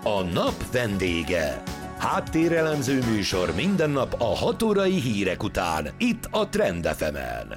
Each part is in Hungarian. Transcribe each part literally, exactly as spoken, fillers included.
A nap vendége. Háttérelemző műsor minden nap a hat órai hírek után, itt a Trend ef emen.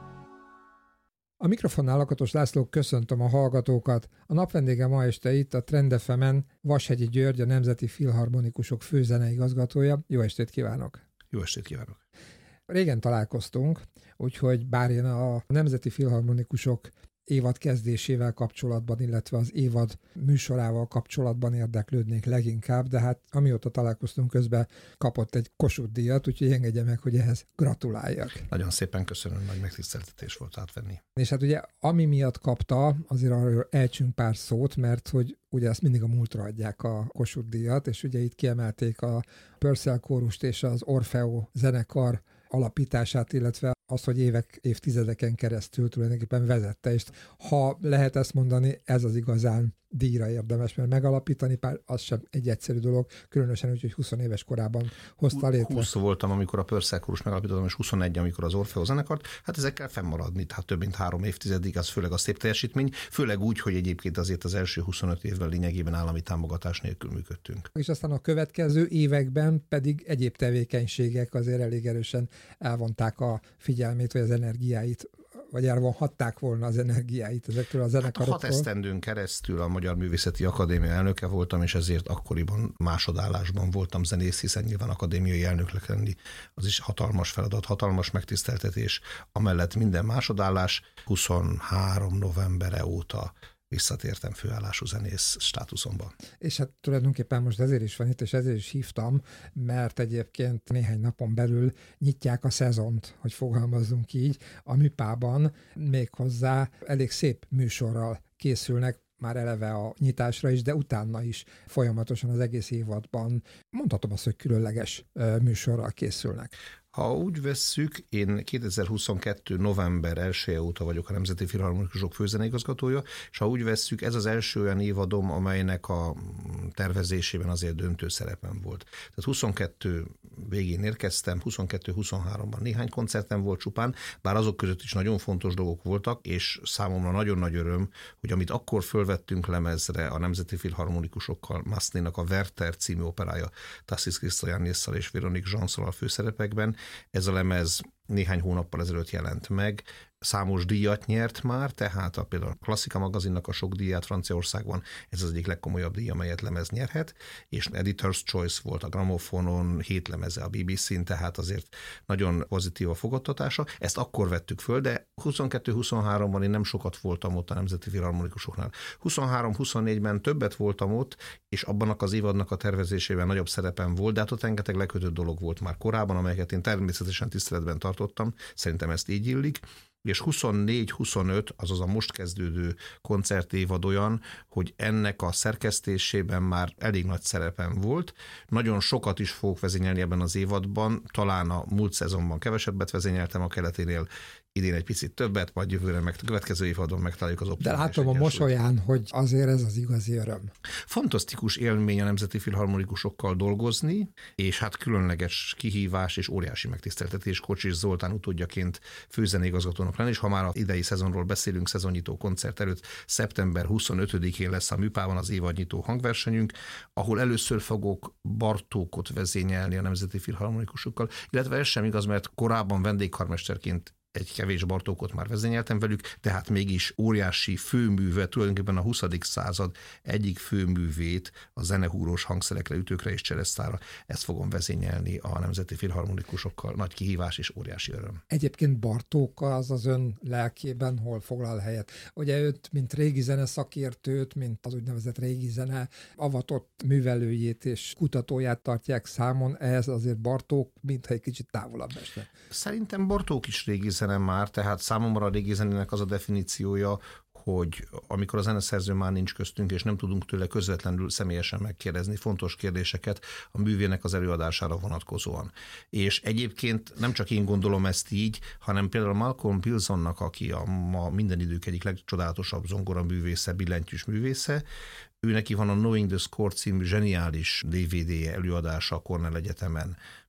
A mikrofonnál Lakatos László, köszöntöm a hallgatókat. A nap vendége ma este itt a Trend ef emen Vashegyi György, a Nemzeti Filharmonikusok főzeneigazgatója. Jó estét kívánok! Jó estét kívánok! Régen találkoztunk, úgyhogy bár én a Nemzeti Filharmonikusok évad kezdésével kapcsolatban, illetve az évad műsorával kapcsolatban érdeklődnék leginkább, de hát amióta találkoztunk, közben kapott egy Kossuth díjat, úgyhogy engedje meg, hogy ehhez gratuláljak. Nagyon szépen köszönöm, nagy megtiszteltetés volt átvenni. És hát ugye, ami miatt kapta, azért arról elcsünk pár szót, mert hogy ugye ezt mindig a múltra adják a Kossuth díjat, és ugye itt kiemelték a Purcell kórust és az Orfeo zenekar alapítását, illetve az, hogy évek, évtizedeken keresztül tulajdonképpen vezette, és ha lehet ezt mondani, ez az igazán díjra érdemes, mert megalapítani pár, az sem egy egyszerű dolog, különösen úgy, hogy húsz éves korában hozta létre. húsz voltam, amikor a Purcell kórust megalapítottam, és huszonegy, amikor az Orfeo zenekart, hát ezekkel fennmaradni, tehát több mint három évtizedig, az főleg a szép teljesítmény, főleg úgy, hogy egyébként azért az első huszonöt évben lényegében állami támogatás nélkül működtünk. És aztán a következő években pedig egyéb tevékenységek azért elég erősen elvonták a figyelmét, vagy az energiáit, vagy elvonhatták volna az energiáit ezektől a zenekarokról. Hát hat esztendőn keresztül a Magyar Művészeti Akadémia elnöke voltam, és ezért akkoriban másodállásban voltam zenész, hiszen nyilván akadémiai elnöknek lenni az is hatalmas feladat, hatalmas megtiszteltetés. Amellett minden másodállás, huszonhárom novembere óta visszatértem főállású zenész státuszomban. És hát tulajdonképpen most ezért is van itt, és ezért is hívtam, mert egyébként néhány napon belül nyitják a szezont, hogy fogalmazzunk így, a Műpában méghozzá elég szép műsorral készülnek, már eleve a nyitásra is, de utána is folyamatosan az egész évadban, mondhatom azt, hogy különleges műsorral készülnek. Ha úgy vesszük, én kétezer-huszonkettő november elsője óta vagyok a Nemzeti Filharmonikusok főzeneigazgatója, és ha úgy vesszük, ez az első olyan évadom, amelynek a tervezésében azért döntő szerepem volt. Tehát huszonkettő végén érkeztem, huszonkettő huszonháromban néhány koncertem volt csupán, bár azok között is nagyon fontos dolgok voltak, és számomra nagyon nagy öröm, hogy amit akkor fölvettünk lemezre a Nemzeti Filharmonikusokkal, Massenet-nak a Werther című operája, Tassis Christoyannisszal és Véronique Jansszal a főszerepekben, ez a lemez néhány hónappal ezelőtt jelent meg, számos díjat nyert már, tehát a, például a Klasszika magazinnak a sok díját Franciaországban, ez az egyik legkomolyabb díj, amelyet lemez nyerhet, és Editor's Choice volt a gramofonon, hét lemeze a bé bé cén, tehát azért nagyon pozitív a fogadtatása. Ezt akkor vettük föl, de huszonkettő huszonháromban én nem sokat voltam ott a Nemzeti Filharmonikusoknál. huszonhárom huszonnégyben többet voltam ott, és abban az évadnak a tervezésében nagyobb szerepem volt, de hát ott rengeteg lekötött dolog volt már korábban, amelyeket én természetesen tiszteletben tartottam, szerintem ezt így illik, és huszonnégy huszonöt, azaz a most kezdődő koncertévad olyan, hogy ennek a szerkesztésében már elég nagy szerepem volt. Nagyon sokat is fogok vezényelni ebben az évadban, talán a múlt szezonban kevesebbet vezényeltem a keleténél, idén egy picit többet, majd jövőre meg következő évadon megtaláljuk az optimális. De látom a mosolyán, hogy azért ez az igazi öröm. Fantasztikus élmény a Nemzeti Filharmonikusokkal dolgozni, és hát különleges kihívás és óriási megtiszteltetés Kocsis Zoltán utódjaként főzeneigazgatónak lenni, és ha már az idei szezonról beszélünk, szezonnyitó koncert előtt, szeptember huszonötödikén lesz a Műpában az évadnyitó hangversenyünk, ahol először fogok Bartókot vezényelni a Nemzeti Filharmonikusokkal, illetve ez sem igaz, mert korábban vendégkarmesterként egy kevés Bartókot már vezényeltem velük, tehát mégis óriási főműve, tulajdonképpen a huszadik század egyik főművét, a zenehúrós hangszerekre, ütőkre és cseresztára, ezt fogom vezényelni a Nemzeti Filharmonikusokkal. Nagy kihívás és óriási öröm. Egyébként Bartók az az ön lelkében hol foglal helyet? Ugye őt, mint régi zene szakértőt, mint az úgynevezett régi zene avatott művelőjét és kutatóját tartják számon, ehhez azért Bartók mintha egy kicsit távolabb esne. Szerintem Bartók is régi zene már, tehát számomra a régi zenének az a definíciója, hogy amikor a zeneszerző már nincs köztünk, és nem tudunk tőle közvetlenül személyesen megkérdezni fontos kérdéseket a művének az előadására vonatkozóan. És egyébként nem csak én gondolom ezt így, hanem például Malcolm Pilsonnak, aki a ma minden idők egyik legcsodálatosabb zongora művésze, billentyűs művésze, ő neki van a Knowing the Score című zseniális dé vé dé előadása a Cornell Egyetemen,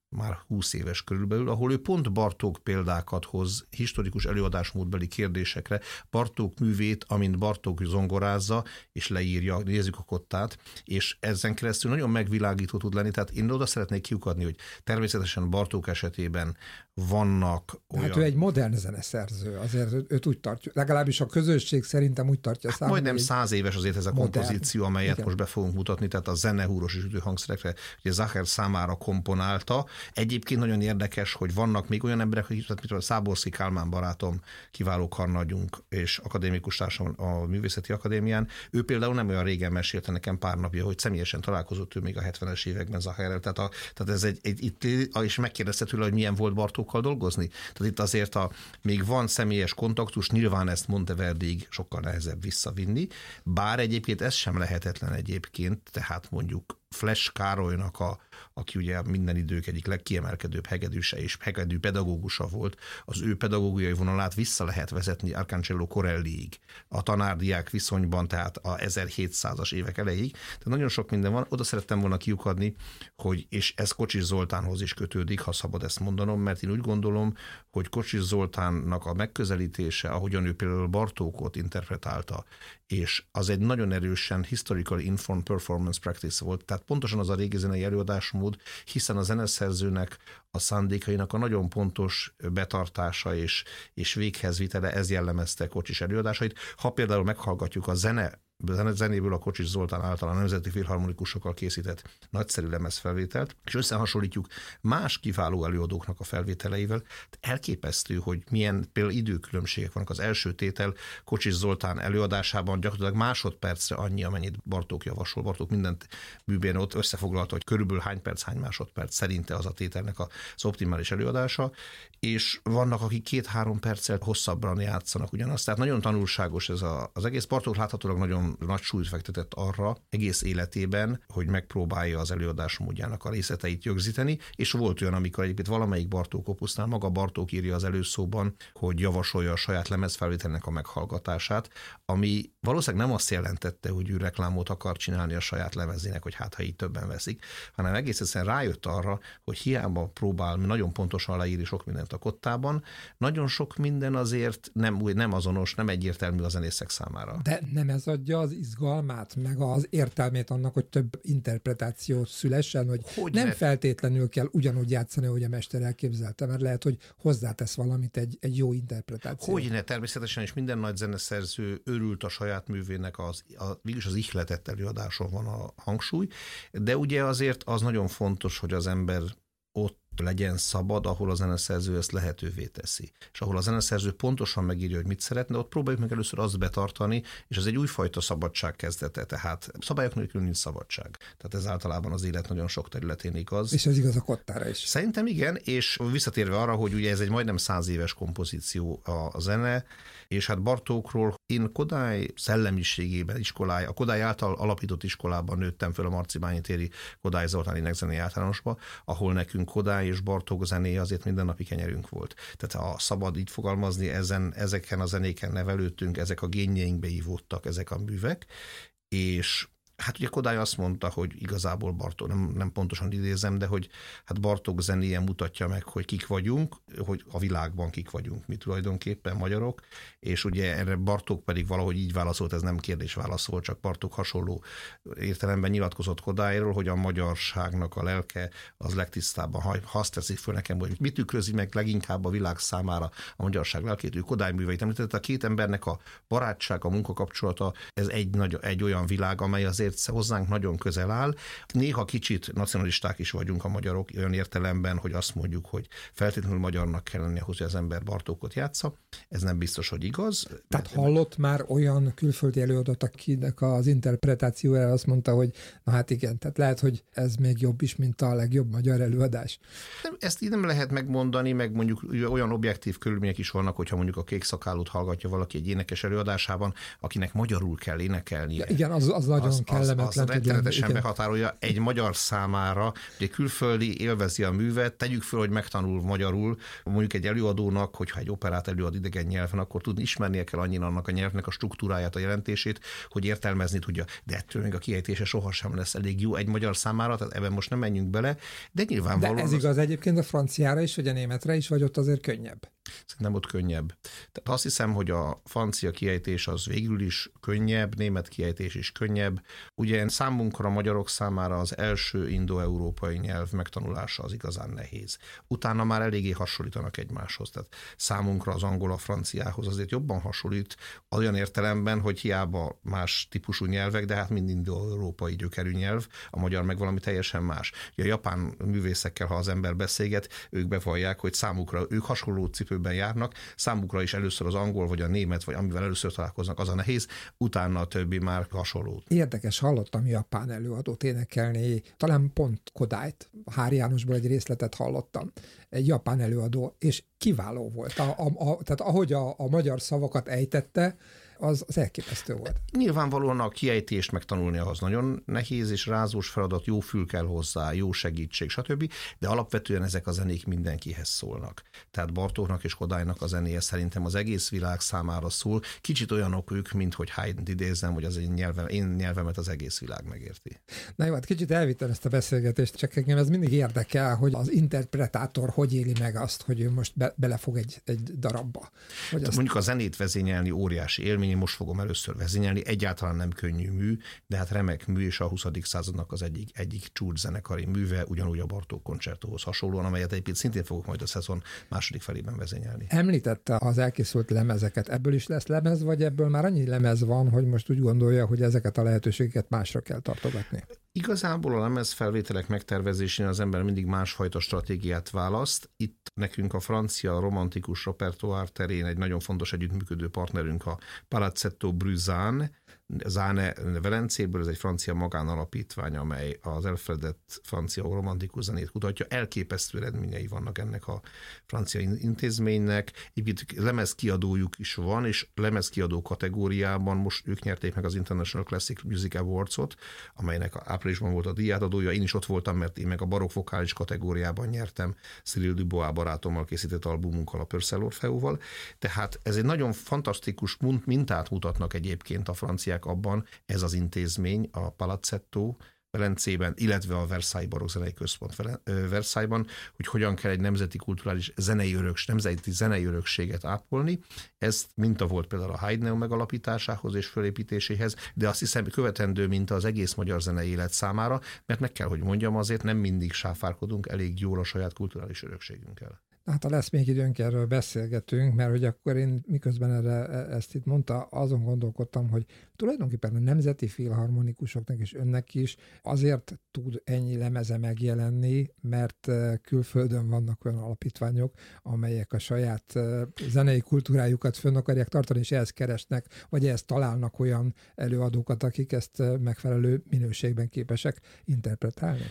már húsz éves körülbelül, ahol ő pont Bartók példákat hoz historikus előadásmódbeli kérdésekre, Bartók művét, amint Bartók zongorázza, és leírja, nézzük a kottát, és ezen keresztül nagyon megvilágító tud lenni, tehát én oda szeretnék kiukadni, hogy természetesen Bartók esetében vannak olyan... Hát ő egy modern zeneszerző, azért őt úgy tartja, legalábbis a közösség szerintem úgy tartja hát számon. Majdnem száz éves azért ez a modern kompozíció, amelyet igen. most be fogunk mutatni, tehát a zenehúros és ütőhangszerekre, ugye Zacher számára komponálta. Egyébként nagyon érdekes, hogy vannak még olyan emberek, akik, mint a Száborszky Kálmán barátom, kiváló karnagyunk és akadémikus társam a Művészeti Akadémián. Ő például nem olyan régen mesélte nekem pár napja, hogy személyesen találkozott ő még a hetvenes években Zacherrel. Tehát, a, tehát ez egy, egy itt, és megkérdezte tőle, hogy milyen volt Bartókkal dolgozni. Tehát itt azért a, még van személyes kontaktus, nyilván ezt Monteverdig sokkal nehezebb visszavinni, bár egyébként ez sem lehetetlen egyébként, tehát mondjuk Flash Károlynak, a, aki ugye minden idők egyik legkiemelkedőbb hegedűse és hegedű pedagógusa volt, az ő pedagógiai vonalát vissza lehet vezetni Arcangelo Corelliig, a tanárdiák viszonyban, tehát a ezerhétszázas évek elejéig. Tehát nagyon sok minden van. Oda szerettem volna kiukadni, hogy, és ez Kocsis Zoltánhoz is kötődik, ha szabad ezt mondanom, mert én úgy gondolom, hogy Kocsis Zoltánnak a megközelítése, ahogyan ő például Bartókot interpretálta, és az egy nagyon erősen historically informed performance practice volt, tehát pontosan az a régi zenei előadásmód, hiszen a zeneszerzőnek a szándékainak a nagyon pontos betartása és, és véghezvitele, ez jellemezte Kocsis előadásait. Ha például meghallgatjuk a zene zenéből a Kocsis Zoltán által a Nemzeti Filharmonikusokkal készített nagyszerű lemezfelvételt, és összehasonlítjuk más kiváló előadóknak a felvételeivel, elképesztő, hogy milyen például időkülönbségek vannak. Az első tétel Kocsis Zoltán előadásában gyakorlatilag másodpercre annyi, amennyit Bartók javasol. Bartók mindent műben ott összefoglalta, hogy körülbelül hány perc, hány másodperc szerinte az a tételnek az optimális előadása, és vannak, akik két-három perccel hosszabban játszanak ugyanazt. Tehát nagyon tanulságos ez a, az egész. Bartók láthatólag nagyon nagy súlyt fektetett arra egész életében, hogy megpróbálja az előadás módjának a részleteit rögzíteni, és volt olyan, amikor egyébként valamelyik Bartók opusznál maga Bartók írja az előszóban, hogy javasolja a saját lemezfelvételnek a meghallgatását, ami valószínűleg nem azt jelentette, hogy ő reklámot akar csinálni a saját lemezének, hogy hát ha így többen veszik, hanem egész egyszerűen rájött arra, hogy hiába próbál nagyon pontosan leírni sok mindent a kottában, nagyon sok minden azért nem, nem azonos, nem egyértelmű a zenészek számára. De nem ez adja az izgalmát, meg az értelmét annak, hogy több interpretáció szülessen, hogy, hogy nem ne... feltétlenül kell ugyanúgy játszani, ahogy a mester elképzelte, mert lehet, hogy hozzátesz valamit egy, egy jó interpretáció. Hogyne, természetesen, és minden nagy zeneszerző örült a saját művének, az, a, végülis az ihletett előadáson van a hangsúly, de ugye azért az nagyon fontos, hogy az ember ott legyen szabad, ahol a zeneszerző ezt lehetővé teszi. És ahol a zeneszerző pontosan megírja, hogy mit szeretne, ott próbáljuk meg először azt betartani, és ez egy újfajta szabadság kezdete, tehát szabályok nélkül nincs szabadság. Tehát ez általában az élet nagyon sok területén igaz. És ez igaz a kottára is. Szerintem igen, és visszatérve arra, hogy ugye ez egy majdnem száz éves kompozíció a, a zene, és hát Bartókról én Kodály szellemiségében iskoláj, a Kodály által alapított iskolában nőttem föl a Marcibányi téri Kodály Zoltán énekzenei általánosba, ahol nekünk Kodály és Bartók zenéje azért mindennapi kenyerünk volt. Tehát ha szabad így fogalmazni, ezen, ezeken a zenéken nevelődtünk, ezek a génjeinkbe ívódtak ezek a művek, és hát ugye Kodály azt mondta, hogy igazából Bartók, nem, nem pontosan idézem, de hogy hát Bartók zenéje mutatja meg, hogy kik vagyunk, hogy a világban kik vagyunk, mi tulajdonképpen magyarok, és ugye erre Bartók pedig valahogy így válaszolt, ez nem kérdés válaszol, csak Bartók hasonló értelemben nyilatkozott Kodályról, hogy a magyarságnak a lelke az legtisztábban, ha azt teszik föl nekem, hogy mit tükrözi meg leginkább a világ számára a magyarság lelkét, ő Kodály műveit említette, a két embernek a barátság, a munkakapcsolata, ez egy, nagy, egy olyan világ, amely azért hozzánk nagyon közel áll. Néha kicsit nacionalisták is vagyunk a magyarok, olyan értelemben, hogy azt mondjuk, hogy feltétlenül magyarnak kell lenni ahhoz, hogy az ember Bartókot játsza. Ez nem biztos, hogy igaz. Tehát hallott már olyan külföldi előadót, akinek az interpretációjára azt mondta, hogy na hát igen, tehát lehet, hogy ez még jobb is, mint a legjobb magyar előadás. Nem, ezt így nem lehet megmondani, meg mondjuk olyan objektív körülmények is vannak, hogyha mondjuk a Kék Szakálút hallgatja valaki egy énekes előadásában, akinek magyarul kell énekelnie. Ja, igen, az, az nagyon az, kellemetlen. Az, az rettenetesen behatárolja egy magyar számára, hogy egy külföldi élvezi a művet, tegyük föl, hogy megtanul magyarul, mondjuk egy előadónak, hogyha egy operát előad idegen nyelven, akkor tudni ismernie kell annyira annak a nyelvnek a struktúráját, a jelentését, hogy értelmezni tudja. De ettől még a kiejtése sohasem lesz elég jó egy magyar számára, tehát ebben most nem menjünk bele, de nyilvánvalóan... De ez igaz az... egyébként a franciára is, vagy a németre is, vagy ott azért könnyebb? Szerintem ott könnyebb. Tehát azt hiszem, hogy a francia kiejtés az végül is könnyebb, német kiejtés is könnyebb. Ugye számunkra, a magyarok számára az első indo-európai nyelv megtanulása az igazán nehéz. Utána már eléggé hasonlítanak egymáshoz. Tehát számunkra az angol a franciához azért jobban hasonlít, olyan értelemben, hogy hiába más típusú nyelvek, de hát mind indo-európai gyökerű nyelv, a magyar meg valami teljesen más. Ugye a japán művészekkel, ha az ember beszélget, ők bevallják, hogy számukra ők hasonló cipőben járnak, számukra is először az angol, vagy a német, vagy amivel először találkoznak, az a nehéz, utána a többi már hasonló. Érdekes, hallottam japán előadót énekelni, talán pont Kodályt, Hár Jánosból egy részletet hallottam, egy japán előadó, és kiváló volt. A, a, a, tehát ahogy a, a magyar szavakat ejtette, az, az elképesztő volt. Nyilvánvalóan a kiejtést megtanulni az nagyon nehéz és rázós feladat, jó fül kell hozzá, jó segítség, stb. De alapvetően ezek a zenék mindenkihez szólnak. Tehát Bartóknak és Kodálynak a zenéje szerintem az egész világ számára szól. Kicsit olyanok ők, mint hogy Haydn-t idézem, hogy az én, nyelvem, én nyelvemet az egész világ megérti. Na jó, hát kicsit elvittem ezt a beszélgetést, csak engem ez mindig érdekel, hogy az interpretátor hogy éli meg azt, hogy ő most be, belefog egy, egy darabba. Hogy azt... Mondjuk a zenét vezényelni óriási élmény, én most fogom először vezényelni, egyáltalán nem könnyű mű, de hát remek mű, és a huszadik századnak az egyik, egyik csúcszenekari műve, ugyanúgy a Bartók koncertóhoz hasonlóan, amelyet egyébként szintén fogok majd a szezon második felében vezényelni. Említette az elkészült lemezeket, ebből is lesz lemez, vagy ebből már annyi lemez van, hogy most úgy gondolja, hogy ezeket a lehetőségeket másra kell tartogatni? Igazából a lemezfelvételek megtervezésén az ember mindig másfajta stratégiát választ. Itt nekünk a francia romantikus repertoár terén egy nagyon fontos együttműködő partnerünk a Palazzetto Bruzane, Zane Velencéből, ez egy francia magánalapítvány, amely az elfeledett francia romantikus zenét kutatja. Elképesztő eredményei vannak ennek a francia intézménynek. Egy lemezkiadójuk is van, és lemezkiadó kategóriában most ők nyerték meg az International Classic Music Awards-ot, amelynek áprilisban volt a díjátadója. Én is ott voltam, mert én meg a barokk vokális kategóriában nyertem Cyril Dubois barátommal készített albumunkkal, a Purcell Orfeóval. Tehát ez egy nagyon fantasztikus mintát mutatnak egyébként a franciák abban, ez az intézmény, a Palazzetto Velencében, illetve a Versailles Barokkzenei Központ Versaillesban, hogy hogyan kell egy nemzeti kulturális zenei öröks, nemzeti zenei örökséget ápolni. Ez minta volt például a Haydn megalapításához és fölépítéséhez, de azt hiszem követendő minta az egész magyar zenei élet számára, mert meg kell, hogy mondjam, azért nem mindig sáfárkodunk elég jól a saját kulturális örökségünkkel. Hát ha lesz még időnk, erről beszélgetünk, mert hogy akkor én miközben erre, ezt itt mondta, azon gondolkodtam, hogy tulajdonképpen a nemzeti filharmonikusoknak és önnek is azért tud ennyi lemeze megjelenni, mert külföldön vannak olyan alapítványok, amelyek a saját zenei kultúrájukat fönn akarják tartani, és ehhez keresnek, vagy ehhez találnak olyan előadókat, akik ezt megfelelő minőségben képesek interpretálni.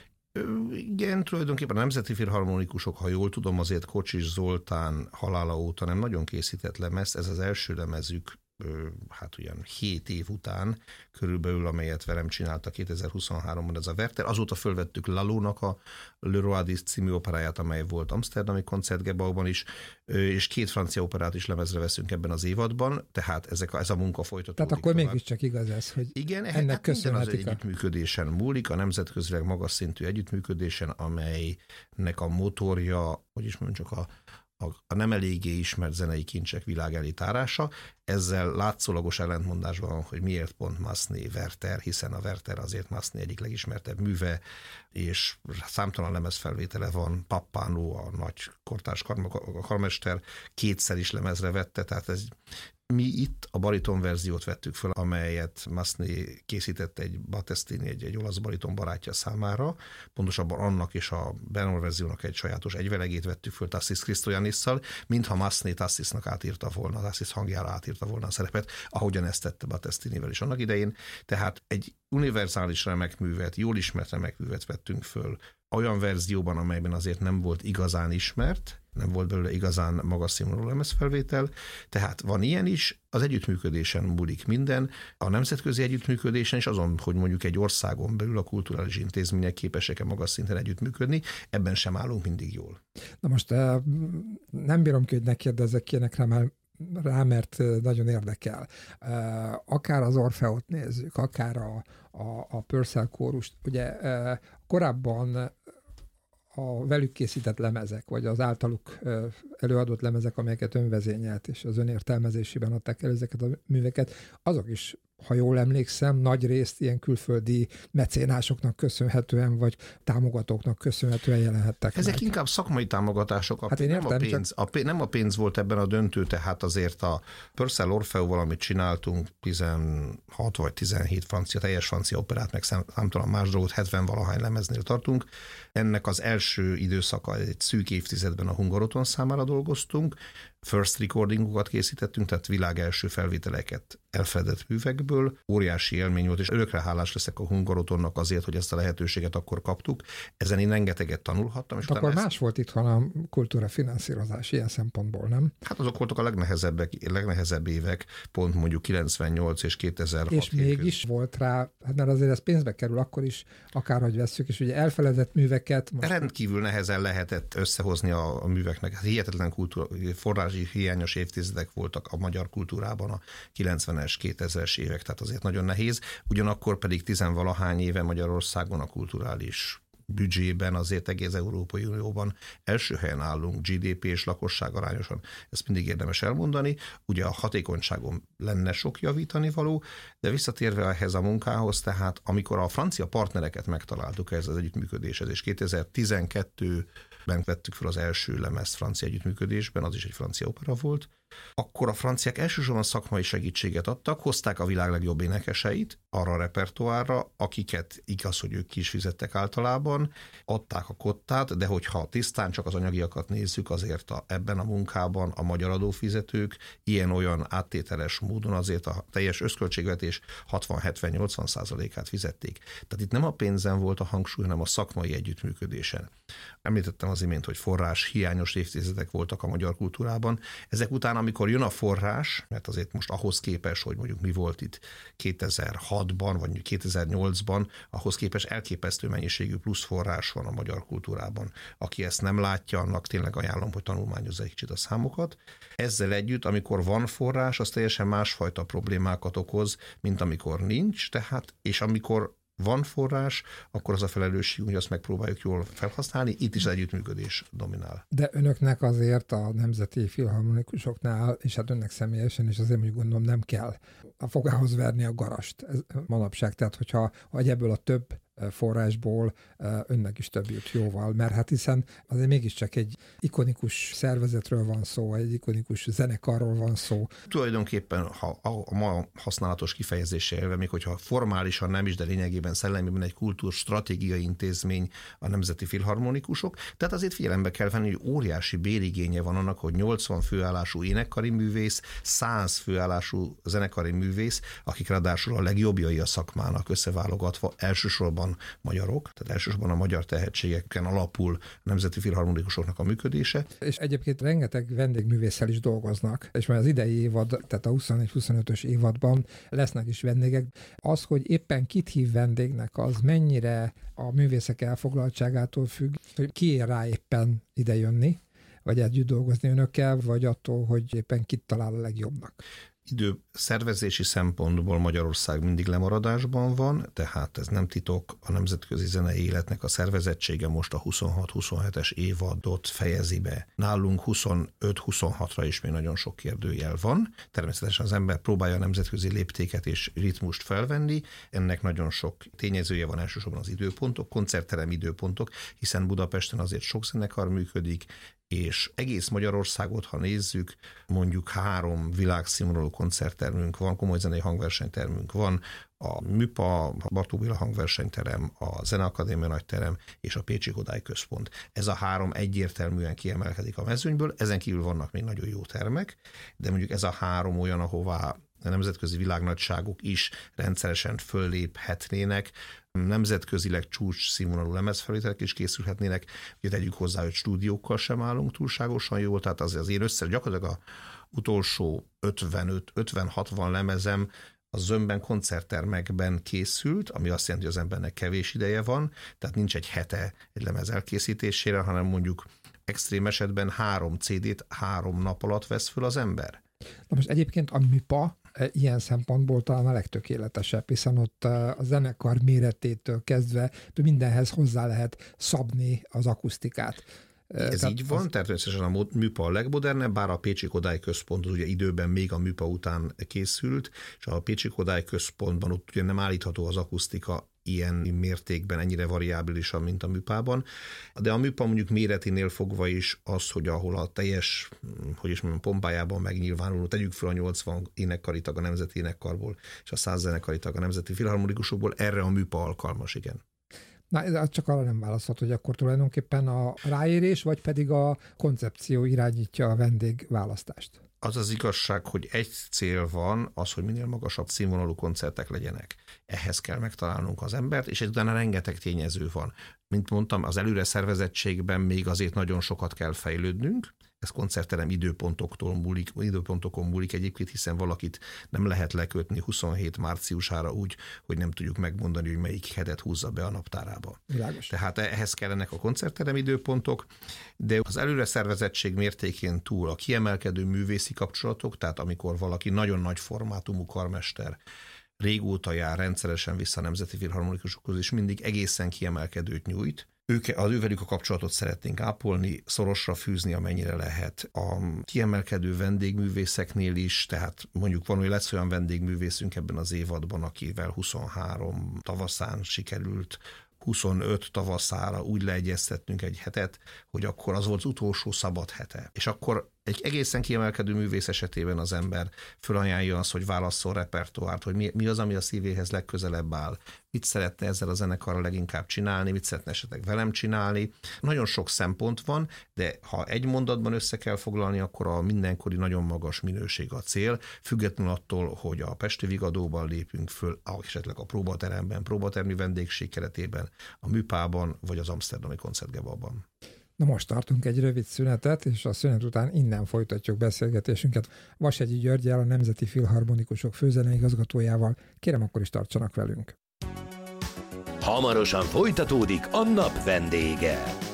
Igen, tulajdonképpen a nemzeti filharmonikusok, ha jól tudom, azért Kocsis Zoltán halála óta nem nagyon készített lemezt, ez az első lemezük, hát ugyan hét év után körülbelül, amelyet velem csinálta kétezer-huszonháromban ez a Werther. Azóta fölvettük Lalónak a Le Roi d'Is című operáját, amely volt amszterdami koncertgebauban is, és két francia operát is lemezre veszünk ebben az évadban, tehát ezek a, ez a munka folytatódik. Tehát akkor tovább. Mégiscsak igaz ez, hogy igen, ennek hát köszönhetik. Igen, az együttműködésen múlik, a nemzetközileg magas szintű együttműködésen, amelynek a motorja, hogy is mondjuk a A, a nem eléggé ismert zenei kincsek világ elé tárása. Ezzel látszólagos ellentmondásban van, hogy miért pont Massenet Werther, hiszen a Werther azért Massenet egyik legismertebb műve, és számtalan lemezfelvétele van, Pappano, a nagy kortárs karmester, kétszer is lemezre vette, tehát ez mi itt a bariton verziót vettük fel, amelyet Massenet készített egy Battistini, egy, egy olasz bariton barátja számára, pontosabban annak és a Bernard verziónak egy sajátos egyvelegét vettük föl Tassis Christoiannisszal, mintha Massenet Tassisnak átírta volna, Tassis hangjára átírta volna a szerepet, ahogyan ezt tette Battistinivel is annak idején. Tehát egy univerzális remek művet, jól ismert remek művet vettünk föl olyan verzióban, amelyben azért nem volt igazán ismert, nem volt belőle igazán magas színvonalú lemezfelvétel, tehát van ilyen is, az együttműködésen múlik minden, a nemzetközi együttműködésen is azon, hogy mondjuk egy országon belül a kulturális intézmények képesek-e magas szinten együttműködni, ebben sem állunk mindig jól. Na most nem bírom ki, hogy ne kérdezzek ilyenekre, mert rá, mert nagyon érdekel. Akár az Orfeót nézzük, akár a, a, a Purcell kórust. Ugye korábban a velük készített lemezek, vagy az általuk előadott lemezek, amelyeket önvezényelt, és az önértelmezésében adták el ezeket a műveket, azok is, ha jól emlékszem, nagy részt ilyen külföldi mecénásoknak köszönhetően, vagy támogatóknak köszönhetően jelenhettek Ezek meg. inkább szakmai támogatások. A, hát én nem, értem, a pénz, csak... a pénz, nem a pénz volt ebben a döntő, tehát azért a Purcell Orfeóval, amit csináltunk, tizenhat vagy tizenhét francia, teljes francia operát, meg számtalan más dolgot, hetven-valahány lemeznél tartunk. Ennek az első időszaka egy szűk évtizedben a Hungaroton számára dolgoztunk, first recordingokat készítettünk, tehát világ első felvételeket elfedett művekből. Óriási élmény volt, és örökre hálás leszek a Hungarotonnak azért, hogy ezt a lehetőséget akkor kaptuk. Ezen én rengeteget tanulhattam. És akkor más ezt... volt itthon a kultúra finanszírozás ilyen szempontból, nem? Hát azok voltak a legnehezebbek, legnehezebb évek, pont mondjuk kilencvennyolc és kétezer-hat. És mégis köz. Volt rá, hát mert azért ez pénzbe kerül akkor is, akárhogy vesszük, és ugye elfeledett műveket. Most... Rendkívül nehezen lehetett összehozni a, a műveknek. Hihetetlen kultúra, forrási hiányos évtizedek voltak a magyar kultúrában a kilencvenes, kétezres évek, tehát azért nagyon nehéz. Ugyanakkor pedig tizenvalahány éve Magyarországon a kulturális büdzsében azért egész Európai Unióban első helyen állunk gé dé pé és lakosság arányosan. Ezt mindig érdemes elmondani. Ugye a hatékonyságon lenne sok javítani való, de visszatérve ehhez a munkához, tehát amikor a francia partnereket megtaláltuk ez az együttműködéshez, és kétezer-tizenkettőben vettük fel az első lemezt francia együttműködésben, az is egy francia opera volt, akkor a franciák elsősorban szakmai segítséget adtak, hozták a világ legjobb énekeseit arra a repertoárra, akiket igaz, hogy ők ki is fizettek általában, adták a kottát, de hogyha tisztán csak az anyagiakat nézzük, azért a, ebben a munkában a magyar adófizetők ilyen-olyan áttételes módon azért a teljes összköltségvetés hatvan-hetven-nyolcvan százalékát fizették. Tehát itt nem a pénzen volt a hangsúly, hanem a szakmai együttműködésen. Említettem az imént, hogy forrás hiányos évtizedek voltak a magyar kultúrában. Ezek után, amikor jön a forrás, mert azért most ahhoz képest, hogy mondjuk mi volt itt kétezer-hatban, vagy kétezer-nyolcban, ahhoz képest elképesztő mennyiségű plusz forrás van a magyar kultúrában. Aki ezt nem látja, annak tényleg ajánlom, hogy tanulmányozza egy kicsit a számokat. Ezzel együtt, amikor van forrás, az teljesen másfajta problémákat okoz, mint amikor nincs, tehát, és amikor van forrás, akkor az a felelősség, hogy azt megpróbáljuk jól felhasználni, itt is az együttműködés dominál. De önöknek azért a nemzeti filharmonikusoknál, és hát önnek személyesen, és azért mondjuk gondolom nem kell a fogához verni a garast ez manapság, tehát hogyha hogy ebből a több forrásból önnek is több jut jóval, mert hát hiszen azért mégiscsak egy ikonikus szervezetről van szó, egy ikonikus zenekarról van szó. Tulajdonképpen ha a ma használatos kifejezése élve, még hogyha formálisan nem is, de lényegében szellemében egy kultúrstratégiai intézmény a nemzeti filharmonikusok, tehát azért figyelembe kell venni, hogy óriási bérigénye van annak, hogy nyolcvan főállású énekkari művész, száz főállású zenekari művész, akik ráadásul a legjobbjai a szakmának összeválogatva elsősorban magyarok, tehát elsősorban a magyar tehetségeken alapul a nemzeti filharmonikusoknak a működése. És egyébként rengeteg vendégművésszel is dolgoznak, és már az idei évad, tehát a huszonnégy-huszonötös évadban lesznek is vendégek. Az, hogy éppen kit hív vendégnek, az mennyire a művészek elfoglaltságától függ, hogy ki ér rá éppen ide jönni, vagy együtt dolgozni önökkel, vagy attól, hogy éppen kit talál a legjobbnak. Idő szervezési szempontból Magyarország mindig lemaradásban van, tehát ez nem titok, a nemzetközi zenei életnek a szervezettsége most a huszonhat-huszonhetes évadot fejezi be. Nálunk huszonöt-huszonhatra is még nagyon sok kérdőjel van. Természetesen az ember próbálja a nemzetközi léptéket és ritmust felvenni, ennek nagyon sok tényezője van, elsősorban az időpontok, koncertterem időpontok, hiszen Budapesten azért sok zenekar működik, és egész Magyarországot, ha nézzük, mondjuk három világszínvonalú koncerttermünk van, komoly zenei hangversenytermünk van, a MÜPA, a Bartók Béla hangversenyterem, a Zeneakadémia nagyterem és a Pécsi Kodály Központ. Ez a három egyértelműen kiemelkedik a mezőnyből, ezen kívül vannak még nagyon jó termek, de mondjuk ez a három olyan, ahová a nemzetközi világnagyságok is rendszeresen fölléphetnének, nemzetközileg csúcs színvonalú lemezfelvételek is készülhetnének, ugye tegyük hozzá, hogy stúdiókkal sem állunk túlságosan jól, tehát az, az én össze, gyakorlatilag a utolsó ötvenöt ötven-hatvan lemezem az zömben koncerttermekben készült, ami azt jelenti, hogy az embernek kevés ideje van, tehát nincs egy hete egy lemez elkészítésére, hanem mondjuk extrém esetben három cé dét három nap alatt vesz föl az ember. Na most egyébként a műpa ilyen szempontból talán a legtökéletesebb, hiszen ott a zenekar méretétől kezdve mindenhez hozzá lehet szabni az akusztikát. Ez Tehát így van, az... természetesen a műpa a legmodernebb, bár a Pécsi Kodály Központ az ugye időben még a műpa után készült, és a Pécsi Kodály Központban ott ugye nem állítható az akusztika ilyen mértékben, ennyire variábilisan, mint a műpában. De a műpa mondjuk méreténél fogva is az, hogy ahol a teljes, hogy is mondjam, pompájában megnyilvánuló, tegyük fel a nyolcvan énekkari tag a Nemzeti Énekkarból, és a száz zenekari tag a Nemzeti Filharmonikusokból, erre a műpa alkalmas, igen. Na, csak arra nem választhat, hogy akkor tulajdonképpen a ráérés, vagy pedig a koncepció irányítja a vendégválasztást. Az az igazság, hogy egy cél van, az, hogy minél magasabb színvonalú koncertek legyenek. Ehhez kell megtalálnunk az embert, és utána rengeteg tényező van. Mint mondtam, az előre szervezettségben még azért nagyon sokat kell fejlődnünk. Ez koncertterem időpontoktól múlik, időpontokon múlik egyébként, hiszen valakit nem lehet lekötni huszonhét márciusára úgy, hogy nem tudjuk megmondani, hogy melyik hetet húzza be a naptárába. Világos. Tehát ehhez kellenek a koncertterem időpontok, de az előre szervezettség mértékén túl a kiemelkedő művészi kapcsolatok, tehát amikor valaki nagyon nagy formátumú karmester, régóta jár rendszeresen vissza a Nemzeti Filharmonikusokhoz, és mindig egészen kiemelkedőt nyújt. Ők, az ővelük a kapcsolatot szeretnénk ápolni, szorosra fűzni, amennyire lehet. A kiemelkedő vendégművészeknél is, tehát mondjuk van, hogy lesz olyan vendégművészünk ebben az évadban, akivel huszonhárom tavaszán sikerült huszonöt tavaszára úgy leegyeztetnünk egy hetet, hogy akkor az volt az utolsó szabad hete. És akkor egy egészen kiemelkedő művész esetében az ember fölajánlja azt, hogy válasszon repertoárt, hogy mi, mi az, ami a szívéhez legközelebb áll, mit szeretne ezzel a zenekarral leginkább csinálni, mit szeretne esetleg velem csinálni. Nagyon sok szempont van, de ha egy mondatban össze kell foglalni, akkor a mindenkori nagyon magas minőség a cél, függetlenül attól, hogy a Pesti Vigadóban lépünk föl, esetleg a próbateremben, próbatermi vendégség keretében, a műpában, vagy az amszterdami koncertgebában. Na most tartunk egy rövid szünetet, és a szünet után innen folytatjuk beszélgetésünket Vashegyi Györggyel, a Nemzeti Filharmonikusok főzeneigazgatójával. Kérem, akkor is tartsanak velünk. Hamarosan folytatódik a nap vendége.